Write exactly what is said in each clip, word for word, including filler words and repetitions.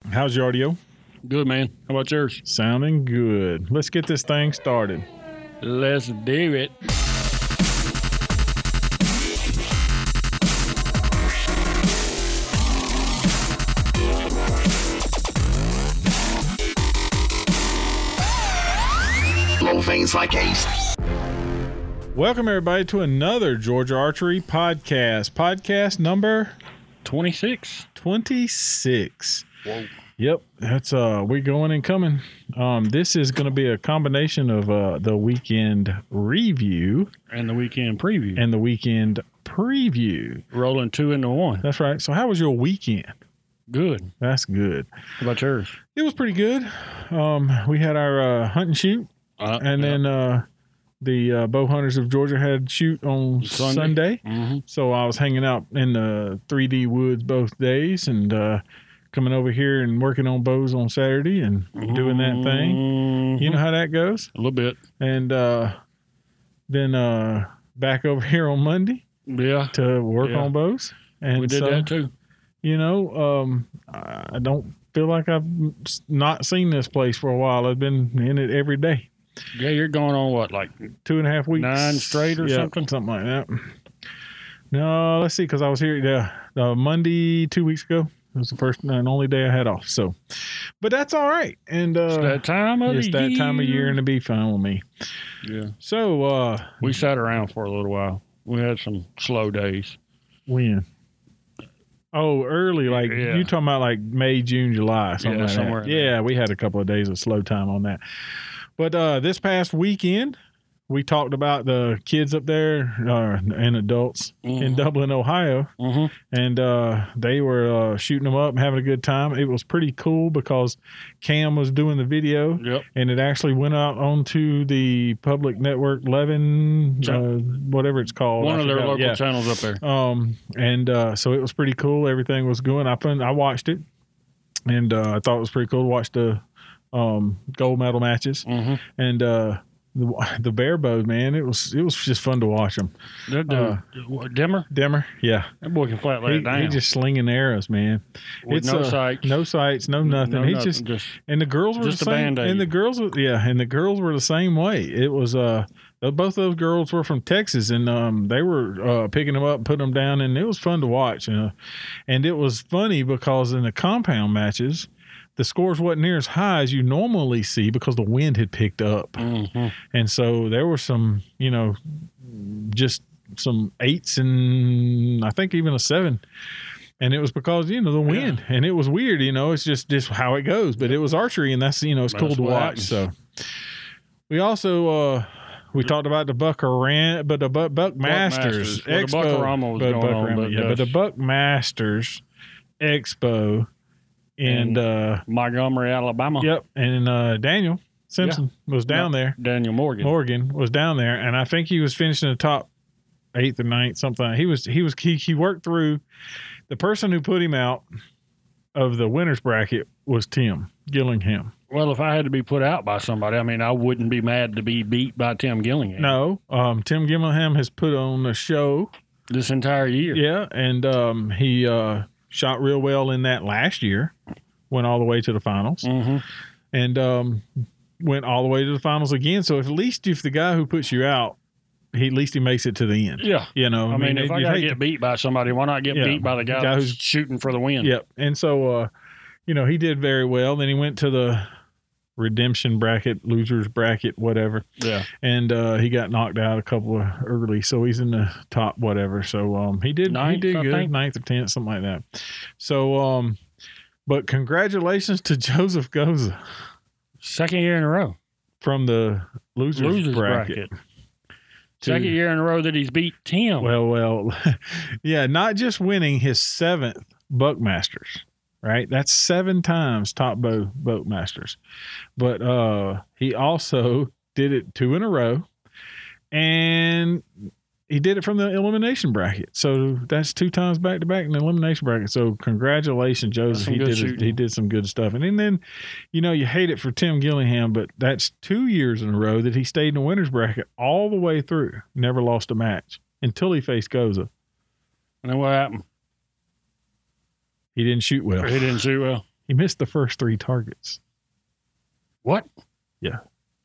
How's your audio? Good, man. How about yours? Sounding good. Let's get this thing started. Let's do it. Low veins like ace. Welcome, everybody, to another Georgia Archery podcast. Podcast number twenty-six. twenty-six. Whoa. Yep, that's uh, we going and coming. Um, this is going to be a combination of uh, the weekend review And the weekend preview. and the weekend preview. Rolling two into one. That's right. So, how was your weekend? Good. That's good. How about yours? It was pretty good. Um, we had our uh, hunt and shoot, Uh, and then uh, the uh, bow hunters of Georgia had shoot on Sunday. Sunday. Mm-hmm. So I was hanging out in the three D woods both days, and uh, coming over here and working on bows on Saturday and doing that thing. Mm-hmm. You know how that goes. A little bit. And uh, then uh, back over here on Monday Yeah. to work Yeah. on bows. And We did so, that too. You know, um, I don't feel like I've not seen this place for a while. I've been in it every day. Yeah, you're going on what, like Two and a half weeks. nine straight or Yeah, something? Something like that. No, let's see, because I was here yeah, uh, Monday two weeks ago. It was the first and only day I had off. So, but that's all right. And uh, It's that time of it's the that year. time of year, and it'd be fine with me. Yeah. So, uh, We sat around for a little while. We had some slow days. when? Oh, early, like Yeah. you talking about like May, June, July, something Yeah, like somewhere that. in Yeah, we had a couple of days of slow time on that. But uh, this past weekend, we talked about the kids up there uh, and adults in Mhm. Dublin, Ohio, Mm-hmm. and uh, they were uh, shooting them up and having a good time. It was pretty cool because Cam was doing the video, Yep. and it actually went out onto the public network, Levin, Yep. uh, whatever it's called. One I of their forgot. local Yeah. channels up there. Um, and uh, so it was pretty cool. Everything was going. I fun, I watched it, and uh, I thought it was pretty cool to watch the um, gold medal matches Mm-hmm. and uh, the the bear bow. Man, it was it was just fun to watch them. That dude, Uh, what, Dimmer? Dimmer, yeah, That boy can flat lay he, it down. he just slinging arrows, man. With it's, no uh, sights. no sights, no nothing. No he nothing, just just and the girls were just the a same. Band-Aid. And the girls, were, yeah, and the girls were the same way. It was uh, both those girls were from Texas, and um, they were uh, picking them up, and putting them down, and it was fun to watch. You know? And it was funny because in the compound matches, the scores wasn't near as high as you normally see because the wind had picked up, mm-hmm. and so there were some, you know, just some eights and I think even a seven. And it was because, you know, the wind. And it was weird, you know, it's just, just how it goes. But it was archery, and that's, you know, it's cool That's to what watch. happens. So we also, uh, we talked about the Buckaran, but the Buck, Buckmasters Buckmasters. Well, the Expo. Buckarama was but going on, Buckarama, but yeah, but the yes. Buckmasters Expo. And, And- uh, Montgomery, Alabama. yep. And uh, Daniel Simpson was down there. Daniel Morgan. Morgan was down there, and I think he was finishing the top eighth or ninth, something. He was he was he, he worked through. The person who put him out of the winners bracket was Tim Gillingham. Well, if I had to be put out by somebody, I mean, I wouldn't be mad to be beat by Tim Gillingham. No, um, Tim Gillingham has put on a show. This entire year. Yeah, and um, he uh, shot real well in that last year. Went all the way to the finals, Mm-hmm. and um, went all the way to the finals again. So at least if the guy who puts you out, he at least he makes it to the end. Yeah. You know, I mean, if it- I you'd got to hate get beat by somebody, why not get Yeah. beat by the guy, Guy who's who's- shooting for the win? Yep. And so, uh, you know, he did very well. Then he went to the redemption bracket, losers bracket, whatever. Yeah. And uh, he got knocked out a couple of early. So he's in the top whatever. So um, he did Ninth, he did I good, think. ninth or tenth, something like that. So, um, but congratulations to Joseph Goza Second year in a row. from the losers, Losers bracket. bracket. Second to- year in a row that he's beat Tim. Well, well, yeah, not just winning his seventh Buckmasters, right? That's seven times top bow Buckmasters. But uh, he also did it two in a row, and he did it from the elimination bracket. So that's two times back to back in the elimination bracket. So congratulations, Joseph. some He good did shooting. he did some good stuff. And, and then, you know, you hate it for Tim Gillingham, but that's two years in a row that he stayed in the winner's bracket all the way through. Never lost a match until he faced Goza. And then what happened? He didn't shoot well. He didn't shoot well. He missed the first three targets. What? Yeah.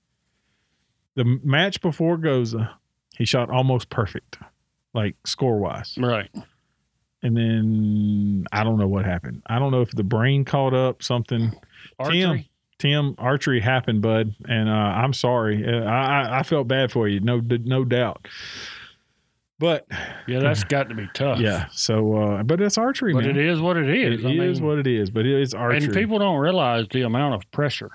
The match before Goza, he shot almost perfect, like score-wise. Right. And then I don't know what happened. I don't know if the brain caught up, something. Archery? Tim, Tim, archery happened, bud, and uh, I'm sorry. Uh, I, I I felt bad for you, no no doubt. But yeah, that's got to be tough. yeah. So, uh, but it's archery, but man. it is what it is. It I is mean, what it is. But it is archery, and people don't realize the amount of pressure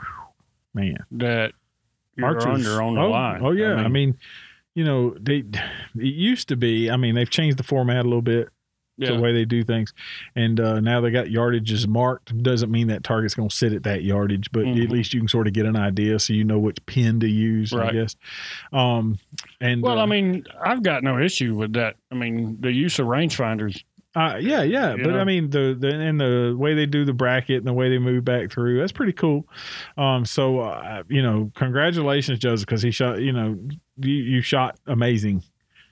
man. that you're Archers, under on the oh, line. Oh yeah, I mean, I mean, you know, they it used to be. I mean, they've changed the format a little bit. yeah. The way they do things, and uh, now they got yardages marked. Doesn't mean that target's going to sit at that yardage, but Mhm. at least you can sort of get an idea, so you know which pin to use. I Right. guess. Um, and Well, uh, I mean, I've got no issue with that. I mean, the use of rangefinders. uh, yeah, yeah, you but know? I mean the the and the way they do the bracket and the way they move back through, that's pretty cool. Um, so uh, you know, congratulations, Joseph, because he shot. You know, you, you shot amazing.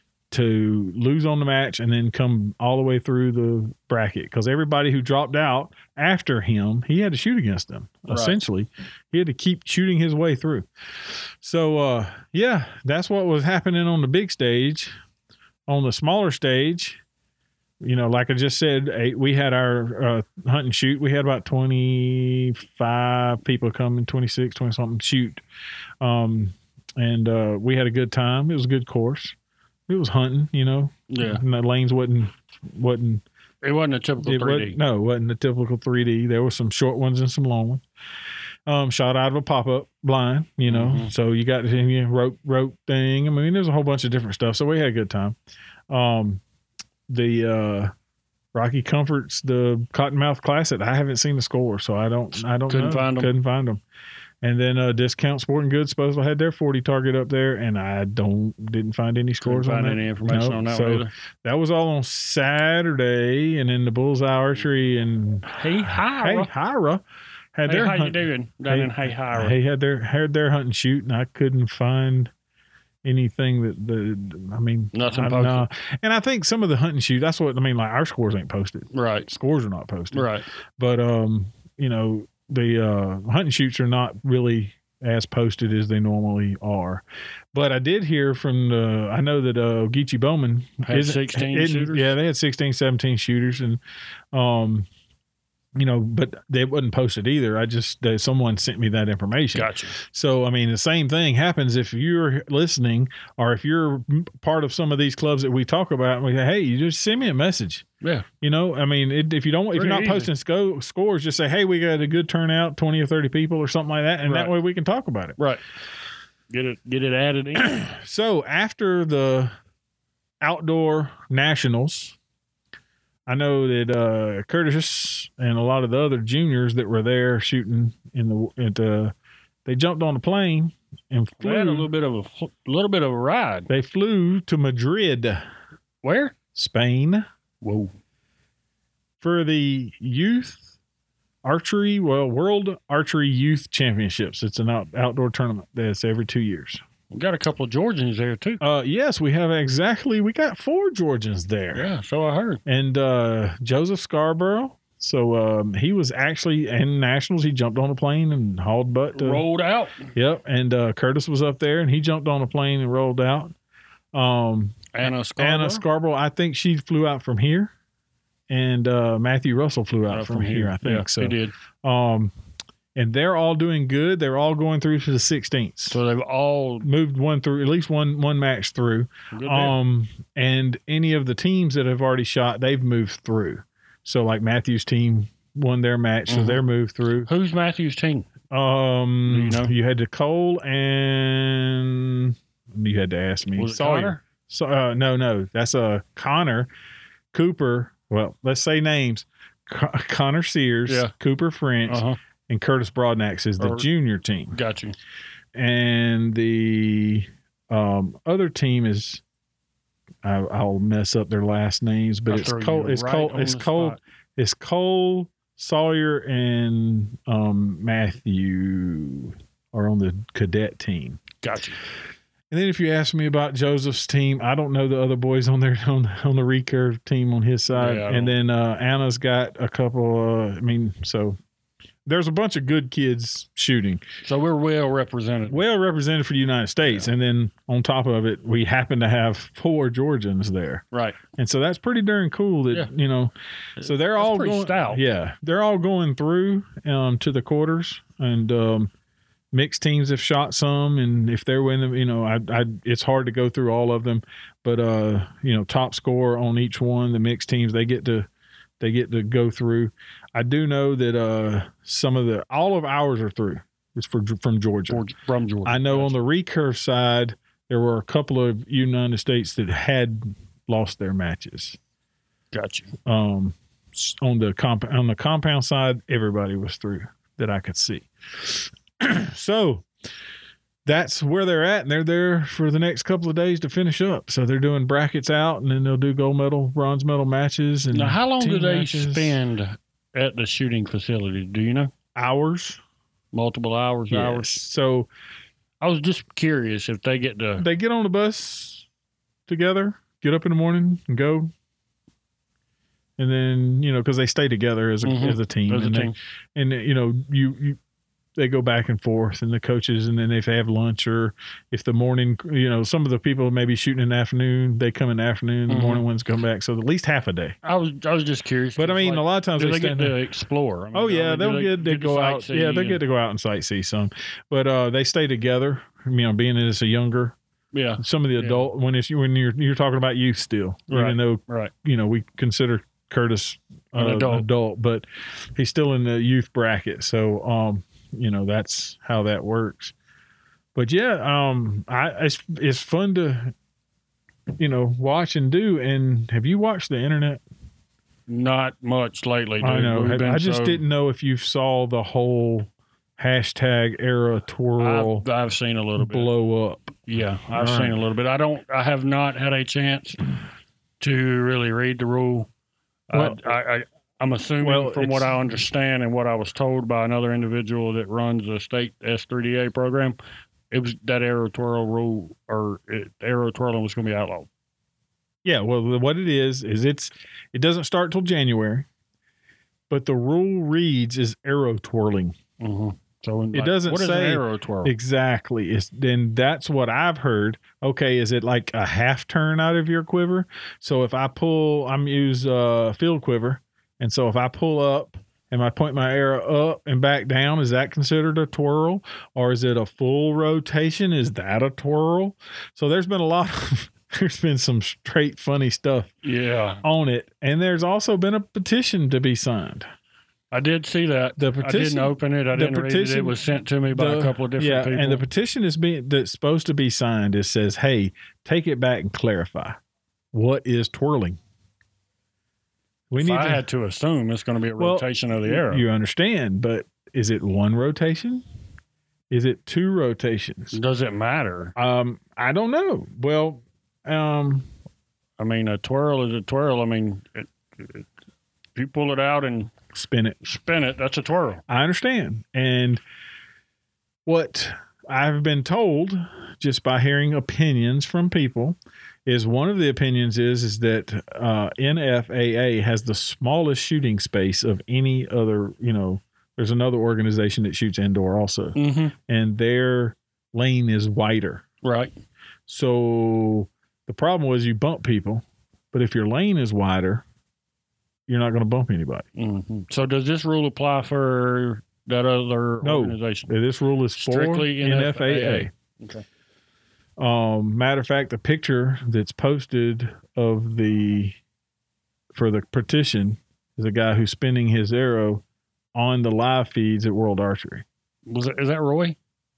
To lose on the match and then come all the way through the bracket, because everybody who dropped out after him, he had to shoot against them. Right. Essentially, he had to keep shooting his way through. So, uh, yeah, that's what was happening on the big stage. On the smaller stage, you know, like I just said, eight, we had our uh, hunt and shoot. We had about twenty-five people coming, twenty-six, twenty something shoot, um, and uh, we had a good time. It was a good course. It was hunting, you know. Yeah. And the lanes wasn't wasn't It wasn't a typical it three D. wasn't, no, it wasn't a typical three D. There were some short ones and some long ones. Um, shot out of a pop up blind, you know. Mhm. So you got the rope rope thing. I mean, there's a whole bunch of different stuff. So we had a good time. Um, the uh, Rocky Comforts, the Cottonmouth Classic. I haven't seen the score, so I don't. I don't Couldn't know. find 'em. Couldn't find them. And then uh, Discount Sporting Goods supposedly had their forty target up there, and I don't didn't find any scores Couldn't on find that. any information No, on that so one either. that was all on Saturday, and then the Bullseye Archery and Hey, hi. Hey Hira had Hey, their how you hunt- doing? Down Hey, in Hey, hi. They had their had their hunt and shoot, and I couldn't find anything that the I mean Nothing I, posted. no. And I think some of the hunt and shoot. That's what I mean. Like our scores ain't posted. Right. Scores are not posted. Right. But um, you know, the uh, hunt and shoots are not really as posted as they normally are. But I did hear from the, I know that uh, Geechee Bowman Had isn't- sixteen isn't- shooters? Yeah, they had sixteen, seventeen shooters, and um, you know, but they wasn't posted either. I just uh, someone sent me that information. Gotcha. So, I mean, the same thing happens if you're listening or if you're part of some of these clubs that we talk about. And we say, hey, you just send me a message. Yeah. You know, I mean, it, if you don't, if you're Pretty not easy. posting sco- scores, just say, hey, we got a good turnout, twenty or thirty people or something like that. And that Right. way we can talk about it. Right. Get it get it added in. So after the outdoor nationals, I know that uh, Curtis and a lot of the other juniors that were there shooting in the, at the they jumped on a plane and We had a flew. little bit of a fl- little bit of a ride. They flew to Madrid, Where? Spain, Whoa. for the youth archery, well, World Archery Youth Championships. It's an out, outdoor tournament that's every two years. We got a couple of Georgians there too. Uh, yes, we have exactly. We got four Georgians there. Yeah, so I heard. And uh, Joseph Scarborough. So um, he was actually in nationals. He jumped on a plane and hauled butt. To, Rolled out. Yep. And uh, Curtis was up there, and he jumped on a plane and rolled out. Um, Anna Scarborough. Anna Scarborough, I think she flew out from here, and uh, Matthew Russell flew out Uh, from, here. I think yeah, so. He did. Um, and they're all doing good. They're all going through to the sixteenth. So they've all Moved one through, at least one one match through. good deal. Um, and any of the teams that have already shot, they've moved through. So like Matthew's team won their match, so Mhm. they're moved through. Who's Matthew's team? Um, Do you know? you had to Cole and you had to ask me. Was it Sawyer. Connor? So uh, no, no, that's a uh, Connor, Cooper. Well, let's say names: Co- Connor Sears, Yeah. Cooper French, Uh huh. and Curtis Broadnax is the Or- junior team. Got you. And the um, other team is I, I'll mess up their last names, but I'll it's throw Cole. you It's right Cole. on It's the Cole. spot. It's Cole Sawyer and um, Matthew are on the cadet team. Got you. And then if you ask me about Joseph's team, I don't know the other boys on there on on the recurve team on his side. Yeah, I and don't. then uh, Anna's got a couple. Uh, I mean, so there's a bunch of good kids shooting. So we're well represented. Well represented for the United States. Yeah. And then on top of it, we happen to have four Georgians there. Right. And so that's pretty darn cool that, yeah. you know, so they're that's all pretty going, stout. yeah, they're all going through um, to the quarters, and um, mixed teams have shot some. And if they're winning, you know, I, I, it's hard to go through all of them, but, uh, you know, top score on each one, the mixed teams, they get to, they get to go through. I do know that uh, some of the all of ours are through. It's for from Georgia. Georgia from Georgia. I know gotcha. On the recurve side, there were a couple of United States that had lost their matches. Gotcha. Um, on the comp on the compound side, everybody was through that I could see. So that's where they're at, and they're there for the next couple of days to finish up. So they're doing brackets out, and then they'll do gold medal, bronze medal matches. And now, how long do they matches. spend at the shooting facility? Do you know? Hours. Multiple hours, yes. hours. So I was just curious if they get to. They get on the bus together, get up in the morning and go. And then, you know, because they stay together as a, mm-hmm. as a team. As a and team. They, and, you know, you, you they go back and forth, and the coaches, and then if they have lunch, or if the morning, you know, some of the people may be shooting in the afternoon, they come in the afternoon, the mm-hmm. morning ones come back. So at least half a day. I was I was just curious. But I mean, like, a lot of times do they, they get there. to explore. I mean, oh yeah, they'll they, get to get go to out. Yeah, they get to go out and sightsee some. But uh, they stay together. You know, being as a younger. Yeah. Some of the adult yeah. when it's when you're you're talking about youth still, right. even though right. you know we consider Curtis uh, an adult. adult, but he's still in the youth bracket. So, um, you know, that's how that works. But yeah, um, I it's it's fun to, you know, watch and do. And have you watched the internet? Not much lately. Dude. I know. We've I just so... didn't know if you saw the whole hashtag era twirl. I've, I've seen a little bit blow up. Yeah, I've All seen right. a little bit. I don't. I have not had a chance to really read the rule. Well, I, I, I, I'm assuming well, from what I understand and what I was told by another individual that runs a state S three D A program, it was that arrow twirl rule or it, arrow twirling was going to be outlawed. Yeah, well, what it is is it's it doesn't start till January, but the rule reads is arrow twirling. Mm-hmm. So in, it like, doesn't what is say an arrow twirl exactly. It's then that's what I've heard. Okay, is it like a half turn out of your quiver? So if I pull, I'm use a uh, field quiver, and so if I pull up and I point my arrow up and back down, is that considered a twirl, or is it a full rotation? Is that a twirl? So there's been a lot of. There's been some straight funny stuff yeah. on it, and there's also been a petition to be signed. I did see that. The petition, I didn't open it. I didn't petition, read it. It was sent to me by the, a couple of different yeah, people. And the petition is being that's supposed to be signed. It says, "Hey, take it back and clarify what is twirling." We if need. I to, had to assume it's going to be a well, rotation of the arrow. You understand, but is it one rotation? Is it two rotations? Does it matter? Um, I don't know. Well, um, I mean, a twirl is a twirl. I mean, it, it, if you pull it out and spin it, spin it, that's a twirl. I understand. And what I've been told just by hearing opinions from people is one of the opinions is, is that uh, N F A A has the smallest shooting space of any other, you know, there's another organization that shoots indoor also, mm-hmm. and their lane is wider. Right. So the problem was you bump people, but if your lane is wider, you're not going to bump anybody. Mm-hmm. So does this rule apply for that other no, organization? This rule is for strictly N F A A. N F A A. Okay. Um, matter of fact, the picture that's posted of the for the petition is a guy who's spinning his arrow on the live feeds at World Archery. Was it, is that Roy?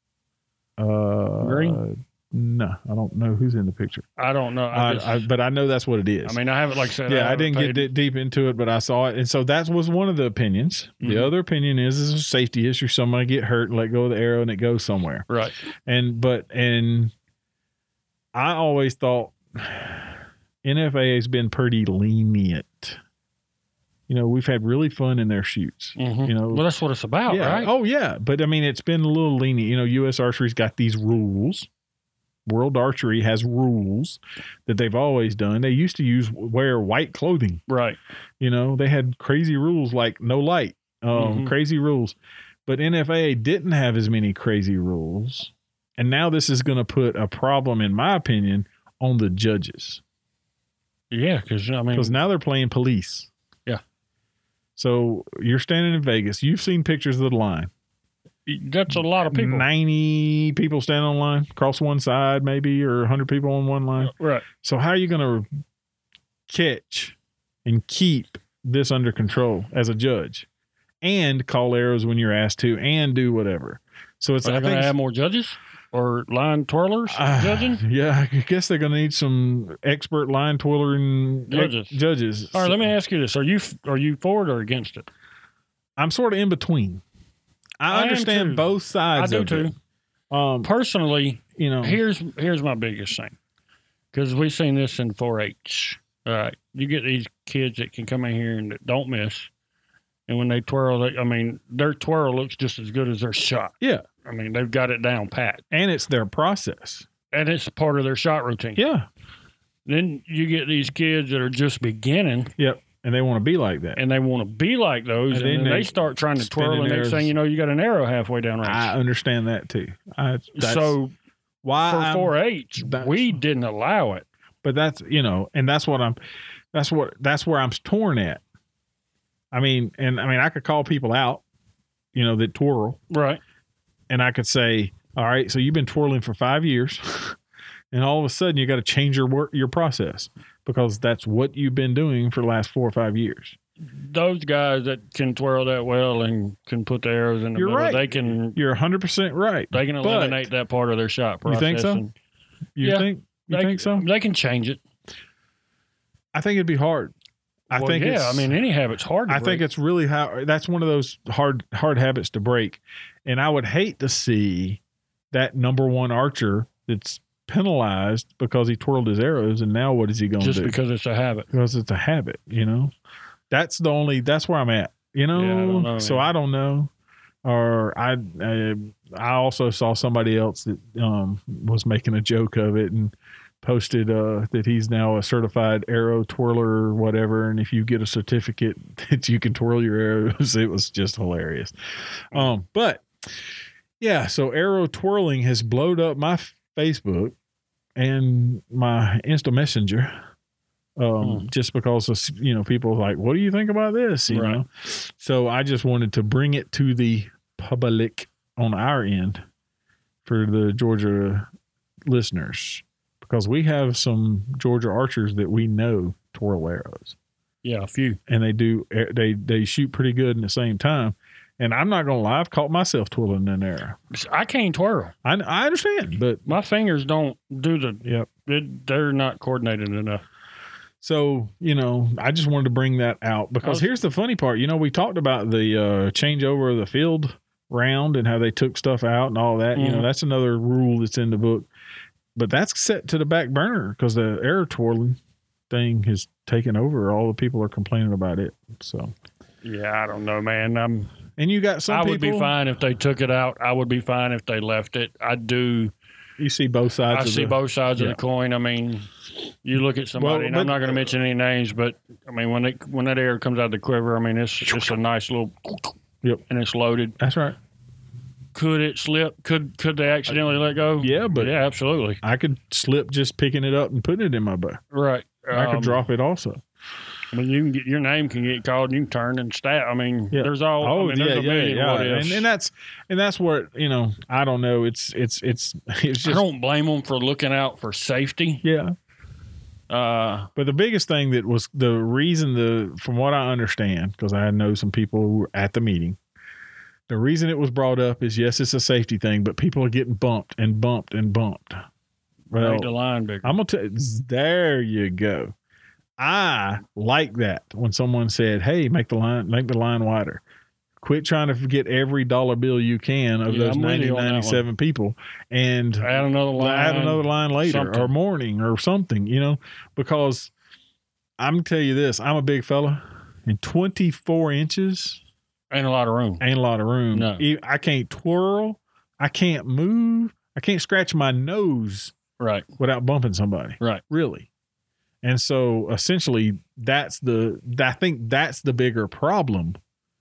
Uh, Green? No, I don't know who's in the picture. I don't know. I I, just, I, but I know that's what it is. I mean, I haven't, like I said, yeah, I, I didn't paid. get deep into it, but I saw it. And so that was one of the opinions. Mm-hmm. The other opinion is, is a safety issue. Somebody get hurt and let go of the arrow and it goes somewhere. Right. And, but, and I always thought N F A A has been pretty lenient. You know, we've had really fun in their shoots. Mm-hmm. You know, well, that's what it's about, yeah. right? Oh, yeah. But I mean, it's been a little lenient. You know, U S Archery's got these rules. World Archery has rules that they've always done. They used to use wear white clothing. Right. You know, they had crazy rules like no light. um, Mhm. crazy rules. But N F A A didn't have as many crazy rules. And now this is going to put a problem, in my opinion, on the judges. Yeah, because I mean, Because now they're playing police. Yeah. So you're standing in Vegas. You've seen pictures of the line. that's a lot of people. ninety people standing on line across one side, maybe, or one hundred people on one line. Right. So how are you going to catch and keep this under control as a judge and call arrows when you're asked to and do whatever? So it's Are they I going think to have more judges or line twirlers uh, judging? Yeah, I guess they're going to need some expert line twirling Judges. judges. All right, let me ask you this: Are you are you for it or against it? I'm sort of in between. I, I am understand too. both I sides do of too. it. Um, Personally, you know, here's here's my biggest thing, because we've seen this in four H. All right, you get these kids that can come in here and that don't miss, and when they twirl, they, I mean, their twirl looks just as good as their shot. Yeah. I mean, they've got it down pat, and it's their process. and it's part of their shot routine. Yeah. Then you get these kids that are just beginning, Yep. And they want to be like that. and they want to be like those, And and, then then they they start trying to twirl, spinning and next arrows. thing you know, you got an arrow halfway down range. I understand that too. I, that's so why for I'm- four H, that's- we didn't allow it. but that's, you know, and that's what I'm, that's what, that's where I'm torn at. I mean, and I mean, I could call people out, you know, that twirl, Right. and I could say, all right, so you've been twirling for five years and all of a sudden you got to change your work, your process, because that's what you've been doing for the last four or five years. Those guys that can twirl that well and can put the arrows in the You're middle, right. they can You're one hundred percent right. they can But- eliminate that part of their shot You process. think so? and You Yeah. think, you they, think so? They can change it. I think it'd be hard. I Well, think yeah, it's, I mean, any habit's hard to I think break. it's really how that's one of those hard hard habits to break. And I would hate to see that number one archer that's penalized because he twirled his arrows, and now what is he going to just do? because it's a habit. Because it's a habit, you know. That's the only. That's where I'm at, you know. Yeah, I don't know, so man. I don't know. Or I, I, I also saw somebody else that um, was making a joke of it and posted uh, that he's now a certified arrow twirler or whatever, and if you get a certificate that you can twirl your arrows, it was just hilarious. Um, but yeah, so arrow twirling has blowed up my Facebook and my Insta Messenger. Um, Hmm. just because of, you know, people are like, what do you think about this? You Right. know, so I just wanted to bring it to the public on our end for the Georgia listeners, because we have some Georgia archers that we know twirl arrows, Yeah, a few. and they do, they, they shoot pretty good in the same time. And I'm not going to lie, I've caught myself twirling an arrow. I can't twirl. I, I understand, but My fingers don't do the. yep. It, they're not coordinated enough. So, you know, I just wanted to bring that out because I was- here's the funny part. You know, we talked about the uh, changeover of the field round and how they took stuff out and all that. You know, Mhm. that's another rule that's in the book. But that's set to the back burner because the arrow twirling thing has taken over. All the people are complaining about it. So, Yeah, I don't know, man. I'm. and you got some I people. would be fine if they took it out. I would be fine if they left it. I do. You see both sides. I of see the, both sides yeah. of the coin. I mean, you look at somebody, Well, and but- I'm not going to mention any names, but I mean, when they when that air comes out of the quiver, I mean, it's it's a nice little. Yep. And it's loaded. That's right. Could it slip? Could could they accidentally let go? Yeah, but yeah, absolutely. I could slip just picking it up and putting it in my bow. Right. I could Um, drop it also. I mean, you can get your name can get called, and you can turn and stab. I mean, Yeah. there's all. I mean, there's a million what ifs. And, and that's and that's what, you know, I don't know. It's it's it's it's I just don't blame them for looking out for safety. yeah. Uh, But the biggest thing that was the reason the from what I understand, because I know some people who were at the meeting, the reason it was brought up is yes, it's a safety thing, but people are getting bumped and bumped and bumped. Well, make the line bigger. I'm gonna tell you, there you go. I like that when someone said, "Hey, make the line, make the line wider. Quit trying to get every dollar bill you can of Yeah, those I'm with ninety, you on that one. ninety-seven people, and Add another line. add another line later something. or morning or something." You know, because I'm gonna tell you this: I'm a big fella, and twenty-four inches Ain't a lot of room. ain't a lot of room. No. E- I can't twirl, I can't move, I can't scratch my nose Right. without bumping somebody. Right. Really. And so essentially that's the I think that's the bigger problem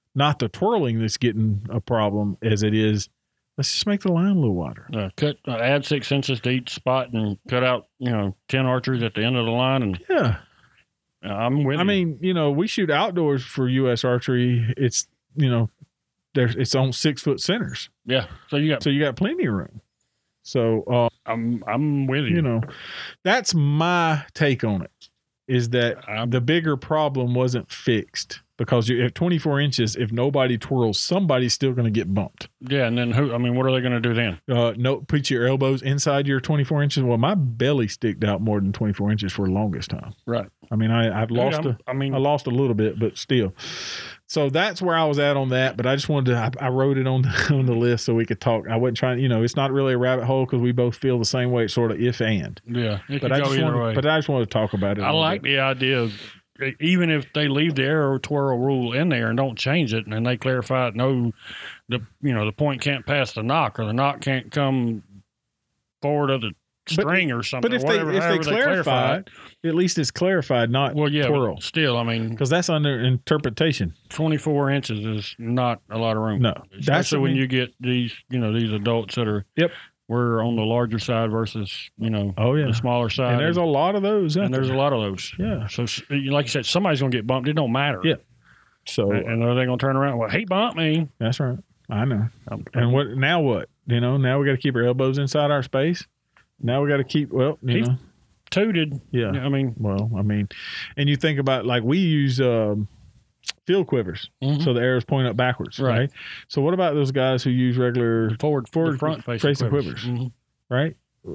not the twirling that's getting a problem as it is. Let's just make the line a little wider. Uh, cut, uh, add six inches to each spot and cut out, you know, ten archers at the end of the line. And Yeah. uh, I'm with I you. mean, you know, we shoot outdoors for U S Archery. It's, you know, there's it's on six foot centers. Yeah. So you got, So you got plenty of room. So, uh, I'm, I'm with you. you know, that's my take on it, is that I'm- the bigger problem wasn't fixed because you at twenty-four inches, if nobody twirls, somebody's still going to get bumped. Yeah. And then who, I mean, what are they going to do then? Uh, no, put your elbows inside your twenty-four inches. Well, my belly sticked out more than twenty-four inches for the longest time. Right. I mean, I, I've Dude, lost I'm- a, I mean, I lost a little bit, but still. So that's where I was at on that. But I just wanted to, I, I wrote it on the, on the list so we could talk. I wasn't trying, you know, it's not really a rabbit hole because we both feel the same way. It's sort of if and. yeah. It But could I go just either wanted, way. but I just wanted to talk about it. a I little like bit. the idea of, even if they leave the arrow twirl rule in there and don't change it, and then they clarify it, no, the you know the point can't pass the knock, or the knock can't come forward of the string or something. But if or whatever, they if they however clarify it, at least it's clarified, not well, yeah, twirl. but still, I mean, Because that's under interpretation. twenty-four inches is not a lot of room. No, that's especially I when mean- you get these, you know, these adults that are Yep. we're on the larger side versus you know Oh yeah, the smaller side, and there's a lot of those. out and there's there. a lot of those. Yeah. So, s- like you said, somebody's gonna get bumped. It don't matter. Yeah. So And, and are they gonna turn around? Well, he bumped me. that's right. I know. I'm, And what now? What you know? Now we got to keep our elbows inside our space. Now we got to keep. Well, you He's- know. tooted. Yeah. I mean, Well, I mean, and you think about like we use um, field quivers, mhm. so the arrows point up backwards, Right. right. So what about those guys who use regular, forward, forward the front facing facing quivers. quivers. Mhm. right?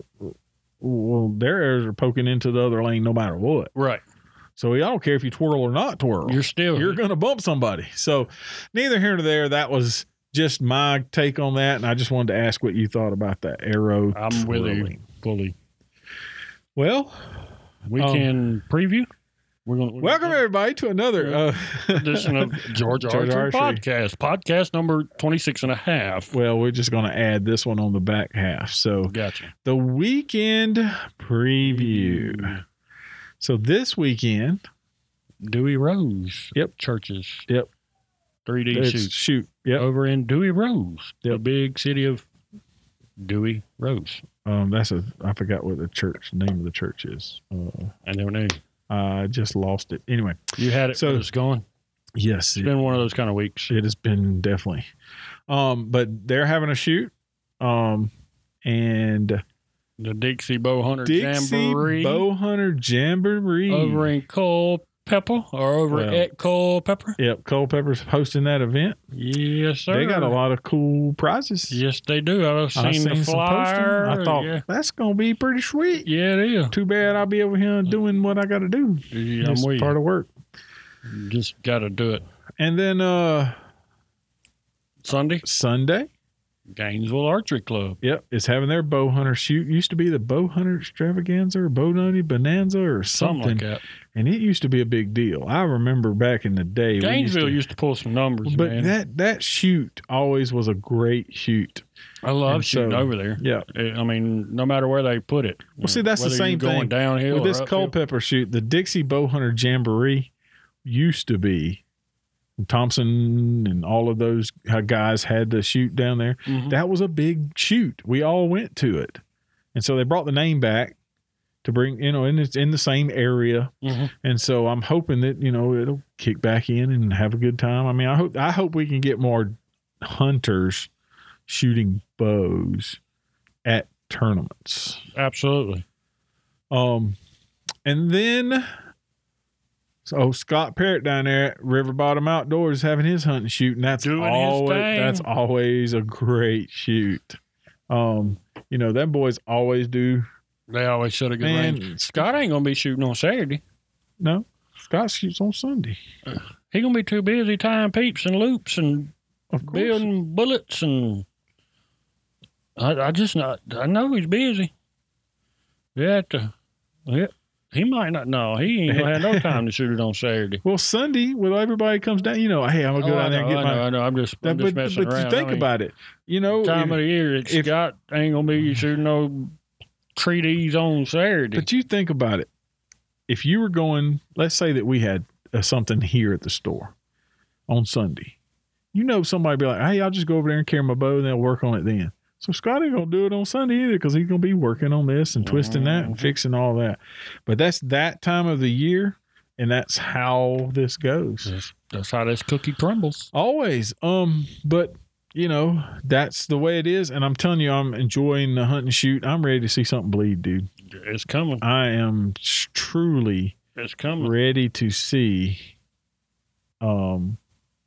Well, their arrows are poking into the other lane no matter what. Right. So I don't care if you twirl or not twirl. You're still You're going to bump somebody. So neither here nor there. That was just my take on that, and I just wanted to ask what you thought about that arrow. I'm with you twirling. fully. Well, Weekend preview. We're going. welcome everybody to another uh, edition of George, George Archer Archery. Podcast. Podcast number twenty-six and a half. Well, we're just going to add this one on the back half. So Gotcha. the weekend preview. So this weekend, Dewey Rose. Yep. Churches. Yep. three D it's shoot shoot. Yep. over in Dewey Rose, the Yep. big city of Dewey Rose. Um, that's a. I forgot what the church name of the church is. Uh, I never knew. I just lost it. Anyway, You had it. So- So it's going. yes, It's been one of those kind of weeks. it has been definitely. Um, but they're having a shoot. Um, and The Dixie Bow Hunter Dixie Jamboree Bow Hunter Jamboree over in Culpeper or over Well, at Culpeper. Yep, Culpeper's hosting that event. Yes, sir. They got a lot of cool prizes. Yes, they do. I've seen, I seen the some flyer. posting. I thought yeah. that's gonna be pretty sweet. yeah, it is. Too bad I'll be over here doing what I got to do. Yeah, I'm It's with part you. of work. Just got to do it. And then uh Sunday, Sunday, Gainesville Archery Club. yep, is having their bow hunter shoot. Used to be the bow hunter extravaganza or bow hunting bonanza or Something, something, like that. and it used to be a big deal. I remember back in the day. we used Gainesville to- used to pull some numbers, but man. that that shoot always was a great shoot. I love and shooting so- over there. Yeah. I mean, no matter where they put it. Well, see, that's the Whether same you're going thing downhill with or this uphill. Culpeper shoot. The Dixie Bow Hunter Jamboree used to be. Thompson and all of those guys had to shoot down there. Mhm. That was a big shoot. We all went to it. And so they brought the name back to bring, you know, and it's in the same area. Mhm. And so I'm hoping that, you know, it'll kick back in and have a good time. I mean, I hope I hope we can get more hunters shooting bows at tournaments. Absolutely. Um and then so Scott Parrott down there at River Bottom Outdoors having his hunting shoot, and that's Doing his always thing. that's always a great shoot. Um, you know, them boys always do. They always set a good Man, range. Scott ain't gonna be shooting on Saturday. No, Scott shoots on Sunday. He gonna be too busy tying peeps and loops and Of course. building bullets and. I, I just not. I know he's busy. Yeah, to, yeah. He might not. No, he ain't gonna have no time to shoot it on Saturday. Well, Sunday, when everybody comes down, you know, hey, I'm gonna go Oh, I down there know, and I get know, my. I know. I'm just, I'm That- just but messing but around. you think I mean, about it, you know. time if- of the year, it's if- Scott ain't gonna be shooting no treaties on Saturday. But you think about it. If you were going, let's say that we had uh, something here at the store on Sunday, you know, somebody be like, hey, I'll just go over there and carry my bow and they'll work on it then. So Scott ain't going to do it on Sunday either because he's going to be working on this and twisting that and fixing all that. But that's that time of the year, and that's how this goes. That's, that's how this cookie crumbles. Always. Um, but, you know, that's the way it is. And I'm telling you, I'm enjoying the hunt and shoot. I'm ready to see something bleed, dude. It's coming. I am truly It's coming. ready to see, um,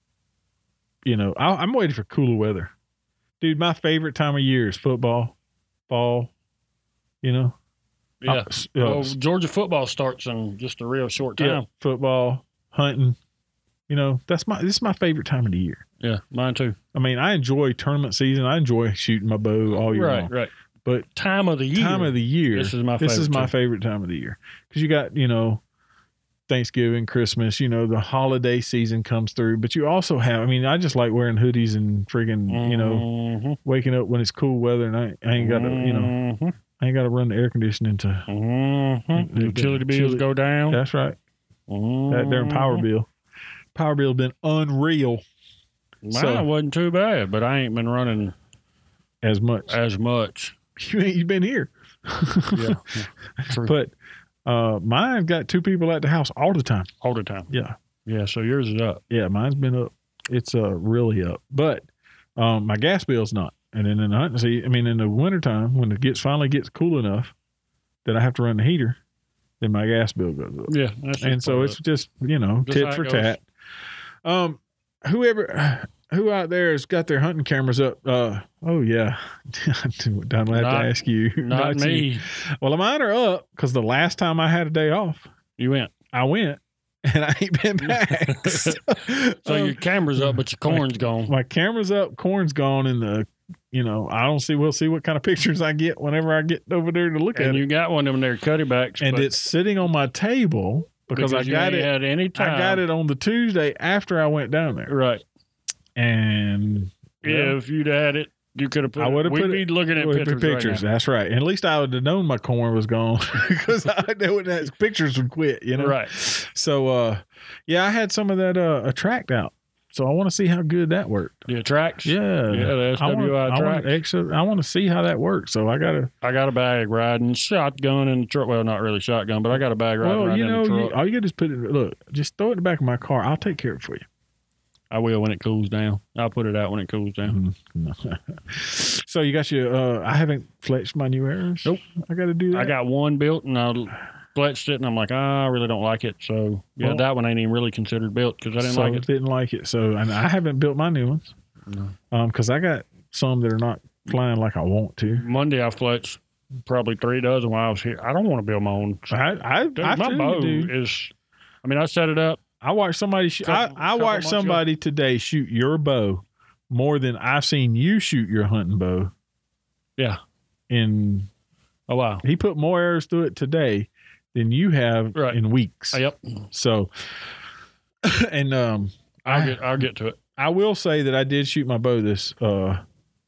you know, I, I'm waiting for cooler weather. Dude, my favorite time of year is football, fall, you know. Yeah. Uh, Well, Georgia football starts in just a real short time. yeah, football, hunting. You know, that's my this is my favorite time of the year. Yeah, mine too. I mean, I enjoy tournament season. I enjoy shooting my bow all year Right, long. right. But Time of the year. time of the year, This is my this is favorite my too. favorite time of the year because you got, you know, Thanksgiving, Christmas, you know, the holiday season comes through, but you also have, I mean, I just like wearing hoodies and friggin', you know, Mhm. waking up when it's cool weather and I, I ain't got to, you know, Mhm. I ain't got to run the air conditioning to, Mhm. The- Utility the bills chili- go down. that's right. That there power Mhm. bill. Power bill been unreal Mine So- wasn't too bad, but I ain't been running as much. as much. You ain't, you've been here. Yeah. True. But uh, mine got two people at the house all the time. All the time. Yeah. Yeah, so yours is up. Yeah, mine's been up. It's uh really up. But um my gas bill's not. And then in the hunting season, I mean in the wintertime, when it gets finally gets cool enough that I have to run the heater, then my gas bill goes up. Yeah. That's And just so part it's of just, you know, Just how tit it for goes. tat. Um whoever who out there has got their hunting cameras up? Uh oh yeah. I'm have Not- to ask you. it. Not you. me. Well, mine are up because the last time I had a day off, You went. I went and I ain't been back. so So um, your camera's up, but your corn's gone. my camera's up, corn's gone, and the you know I don't see. We'll see what kind of pictures I get whenever I get over there to look And at you it. got one of them there cuttybacks. And but it's sitting on my table because, I you got ain't it. Had any time. I got it on the Tuesday after I went down there, Right. and Yeah, if you'd had it, you could have put I it. would've We'd put be it- looking at with pictures. the pictures. Right That's right. And at least I would have known my corn was gone because I knew that pictures would quit. You now. know, Right. So, uh, yeah, I had some of that uh, attract out. So I want to see how good that worked. The tracks. Yeah, Yeah, the S I W I want, I want tracks. extra. I want to see how that works. So I gotta. I got a bag riding shotgun in the truck. Well, not really shotgun, but I got a bag riding Well, right you in know, the you, truck. all you got is put it. Look, just throw it in the back of my car. I'll take care of it for you. I will when it cools down. I'll put it out when it cools down. No. So you got your. Uh, I haven't fletched my new arrows. Nope. I got to do that. I got one built and I fletched it, and I'm like, ah, I really don't like it. So yeah, Well- that one ain't even really considered built because I didn't so like it. Didn't like it. So and I haven't built my new ones. No. Um, because I got some that are not flying like I want to. Monday I fletched probably three dozen while I was here. I don't want to build my own. I I, Dude, I my feel bow you, dude. is. I mean, I set it up. I watched somebody. Sh- Couple- I, I couple watched months ago. somebody today shoot your bow more than I've seen you shoot your hunting bow. Yeah. In Oh wow. he put more arrows through it today than you have Right. in weeks. Oh, yep. So, and um, I'll I get. I'll get to it. I will say that I did shoot my bow this. Uh,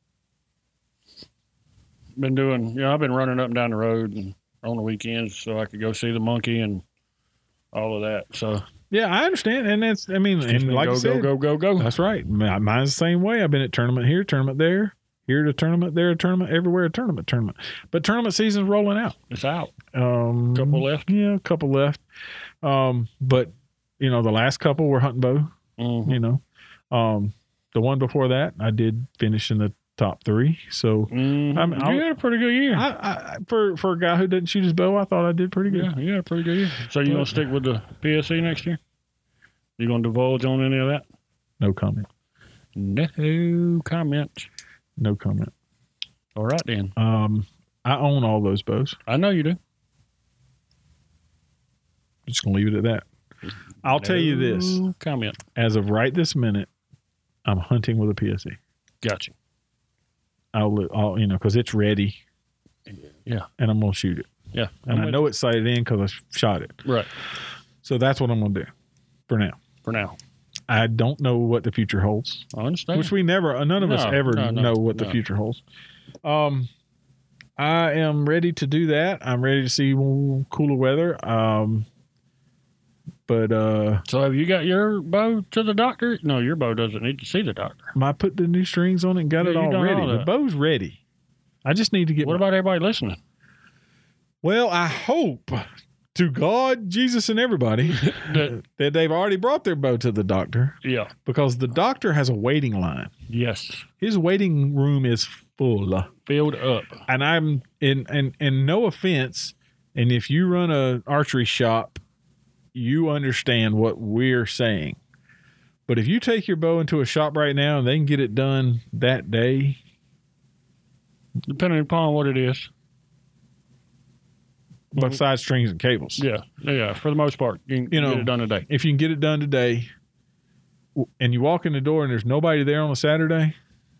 Been doing. You know, I've been running up and down the road and on the weekends so I could go see the monkey and all of that. So yeah, I understand, and that's I mean, just and been like go, I said, go go go go. that's right. Mi- Mine's the same way. I've been at tournament here, tournament there, here to tournament, there, a tournament, everywhere, a tournament, tournament. But tournament season's rolling out. It's out. Um, Couple left. Yeah, a couple left. Um, but you know, the last couple were hunting bow. Mhm. You know, um, the one before that, I did finish in the top three. So Mhm. I'm- I'll- you had a pretty good year. I, I, for for a guy who didn't shoot his bow, I thought I did pretty good. Yeah, you had a pretty good year. So you But- gonna stick with the P S C next year? You gonna divulge on any of that? No comment. No comment. No comment. All right then. Um, I own all those bows. I know you do. Just gonna leave it at that. I'll tell you this: No comment. as of right this minute, I'm hunting with a P S C. Gotcha. I'll, li- I'll you know, because it's ready. Yeah. And I'm gonna shoot it. Yeah. And I'm I with know it's sighted in because I shot it. you. Right. So that's what I'm gonna do for now. For now. I don't know what the future holds, I understand. which we never, none of us No, ever no, no, know what the no. future holds. Um, I am ready to do that. I'm ready to see cooler weather. Um, But uh, So have you got your bow to the doctor? No, your bow doesn't need to see the doctor. I put the new strings on it and got Yeah, it you all done ready. all The that. bow's ready. I just need to get. What my- about everybody listening? Well, I hope to God, Jesus, and everybody That- that they've already brought their bow to the doctor, Yeah. because the doctor has a waiting line. Yes. His waiting room is full. Filled up. And I'm in and and no offense, and if you run a archery shop, you understand what we're saying. But if you take your bow into a shop right now and they can get it done that day, Depending upon what it is. besides strings and cables, Yeah. Yeah. For the most part, you can You know, get it done today. if you can get it done today, w- and you walk in the door and there's nobody there on a Saturday,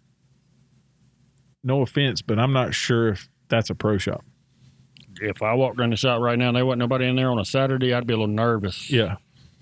no offense, but I'm not sure if that's a pro shop. If I walked in the shop right now and there wasn't nobody in there on a Saturday, I'd be a little nervous. Yeah,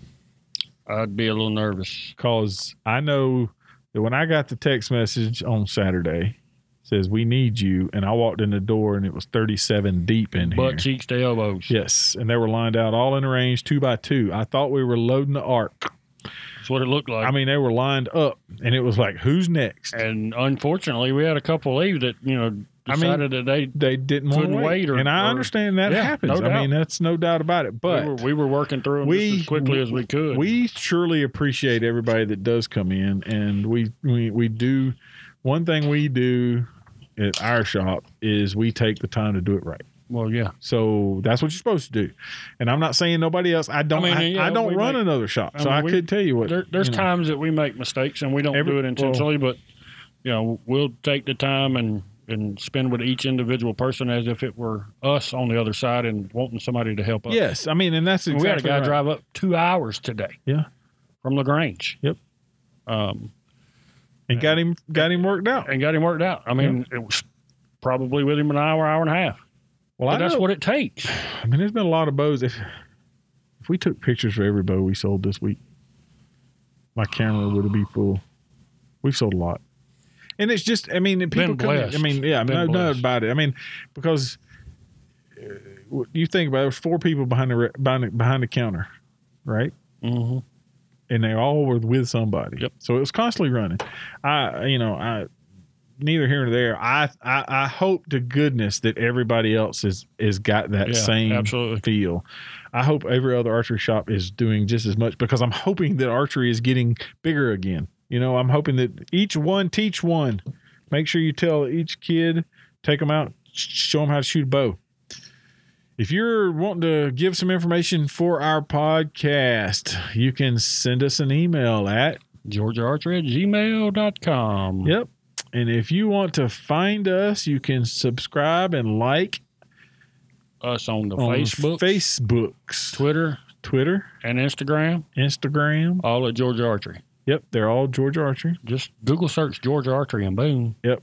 I'd be a little nervous. because I know that when I got the text message on Saturday, says we need you, and I walked in the door and it was thirty-seven deep in here. Butt cheeks to elbows. Yes, and they were lined out all in a range, two by two. I thought we were loading the ark. That's what it looked like. I mean, they were lined up, and it was like, who's next? and unfortunately, we had a couple leave that, you know, I mean, decided that they They didn't want to couldn't wait, wait or- and I or- understand that Yeah, happens. no I doubt. mean, that's no doubt about it. But we, were, we were working through them we- just as quickly as we could. we surely appreciate everybody that does come in, and we we we do. One thing we do at our shop is we take the time to do it right. well, yeah. So that's what you're supposed to do. And I'm not saying nobody else. I don't. I I, mean, yeah, I don't we run make- another shop, I so mean, I we- could tell you what. There, there's you know. times that we make mistakes and we don't Every- do it intentionally, but, you know, we'll take the time and, and spend with each individual person as if it were us on the other side and wanting somebody to help us. Yes, I mean, and that's And exactly we had a guy right. drive up two hours today. Yeah. From LaGrange. Yep. Um, and got him got him worked out. and got him worked out. I mean, it was probably with him an hour, hour and a half. Well, But I that's know- what it takes. I mean, there's been a lot of bows. If if we took pictures for every bow we sold this week, my camera would be full. We've sold a lot, and it's just, I mean, people Been come in, I blessed. mean, yeah, Been no doubt blessed. about it. I mean, because uh, you think about it, there's four people behind the re- behind the, behind the counter, right? Mm-hmm. And they all were with somebody. Yep. So it was constantly running. I, you know, I. Neither here nor there. I, I I hope to goodness that everybody else is is got that Yeah, same absolutely. feel. I hope every other archery shop is doing just as much, because I'm hoping that archery is getting bigger again. You know, I'm hoping that each one teach one. Make sure you tell each kid, take them out, show them how to shoot a bow. If you're wanting to give some information for our podcast, you can send us an email at Georgia Archery at gmail dot com. Yep. And if you want to find us, you can subscribe and like Us on the on Facebook, Facebooks, Twitter, Twitter, and Instagram, Instagram. all at Georgia Archery. Yep, they're all Georgia Archery. Just Google search Georgia Archery and boom. Yep.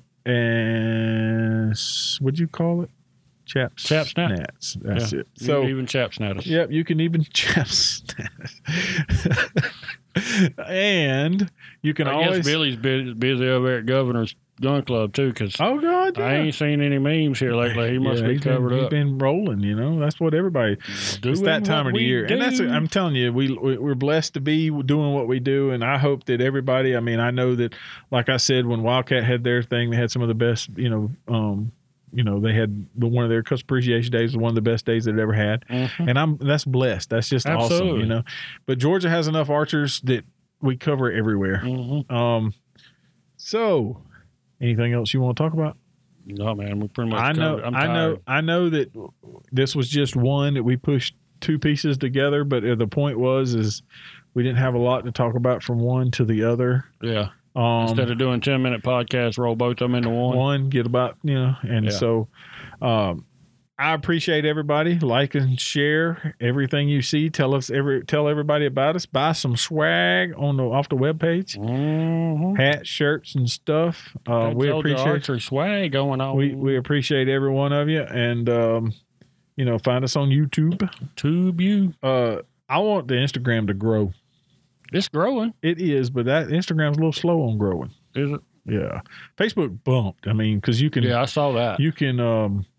And s- what'd you call it? Chaps. Chap snap. Nats. That's Yeah. it. You So, can even chap snap us. yep, you can even chaps. And you can I always. guess Billy's busy, busy over there at Governor's Gun Club too, because Oh God! I yeah. ain't seen any memes here lately. He must Yeah, be he's covered been, up. He's been rolling, you know. That's what everybody. Doing It's that time what of the we year, and that's. do. I'm telling you, we we- we're blessed to be doing what we do, and I hope that everybody. I mean, I know that, like I said, when Wildcat had their thing, they had some of the best. You know, um, you know, they had the, one of their customer appreciation days was one of the best days they'd ever had, Mhm. and I'm that's blessed. That's just awesome, Absolutely. you know. But Georgia has enough archers that we cover everywhere. Mhm. Um, so. Anything else you want to talk about? No, man, we pretty much. I know, covered. I'm I know, tired. I know that this was just one that we pushed two pieces together, but the point was is we didn't have a lot to talk about from one to the other. Yeah. Um, Instead of doing ten minute podcasts, roll both of them into one. one, get about, you know, and Yeah. so um, I appreciate everybody. Like and share everything you see. Tell us every tell everybody about us. Buy some swag on the off the webpage. Mm-hmm. Hats, shirts, and stuff. Uh, we appreciate archery swag going on. we we appreciate every one of you, and um, you know, find us on YouTube. Tube you. Uh, I want the Instagram to grow. It's growing, It is, but that Instagram's a little slow on growing. is it? Yeah, Facebook bumped. I mean, because you can Yeah, I saw that. you can um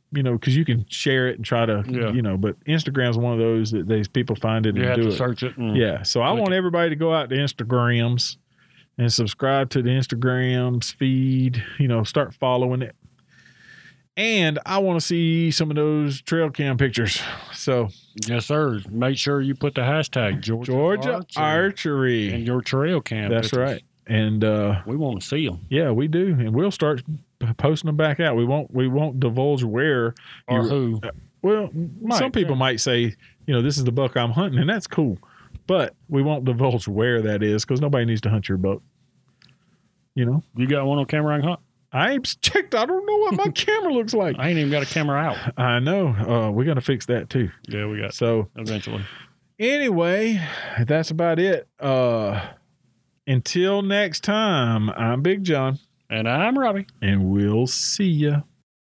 you know, because you can share it and try to, Yeah. you know, but Instagram's one of those that these people find it You and have do to it. search it. And Yeah. So I Look want at- everybody to go out to Instagrams and subscribe to the Instagrams feed, you know, start following it. And I want to see some of those trail cam pictures. So Yes, sir. Make sure you put the hashtag Georgia, Georgia Archery Archery. in your trail cam. That's pictures. right. And uh, We want to see them. yeah, we do. And we'll start p- posting them back out. We won't we won't divulge where. Or you- who? Well, Might, some people yeah. might say, you know, this is the buck I'm hunting, and that's cool. But we won't divulge where that is because nobody needs to hunt your buck. You know, You got one on camera I can hunt? I ain't checked. I don't know what my camera looks like. I ain't even got a camera out. I know. Uh, we got to fix that too. Yeah, we got So eventually. anyway, that's about it. Uh, until next time, I'm Big John, And I'm Robbie. and we'll see ya.